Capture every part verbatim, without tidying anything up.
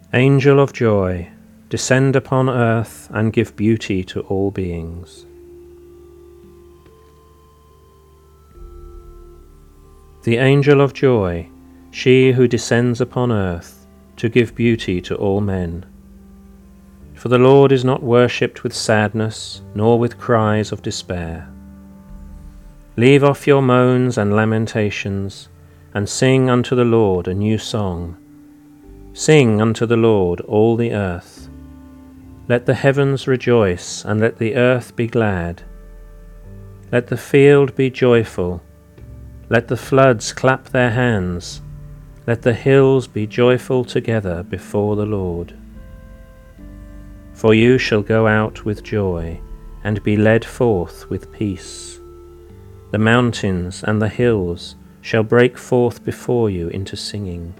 Angel of joy, descend upon earth and give beauty to all beings. The angel of joy, she who descends upon earth to give beauty to all men. For the Lord is not worshipped with sadness, nor with cries of despair. Leave off your moans and lamentations, and sing unto the Lord a new song. Sing unto the Lord, all the earth. Let the heavens rejoice, and let the earth be glad. Let the field be joyful. Let the floods clap their hands. Let the hills be joyful together before the Lord. For you shall go out with joy, and be led forth with peace. The mountains and the hills shall break forth before you into singing.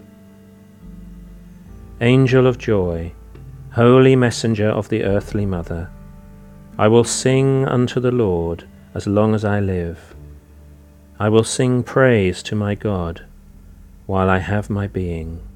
Angel of joy, holy messenger of the earthly mother, I will sing unto the Lord as long as I live. I will sing praise to my God while I have my being.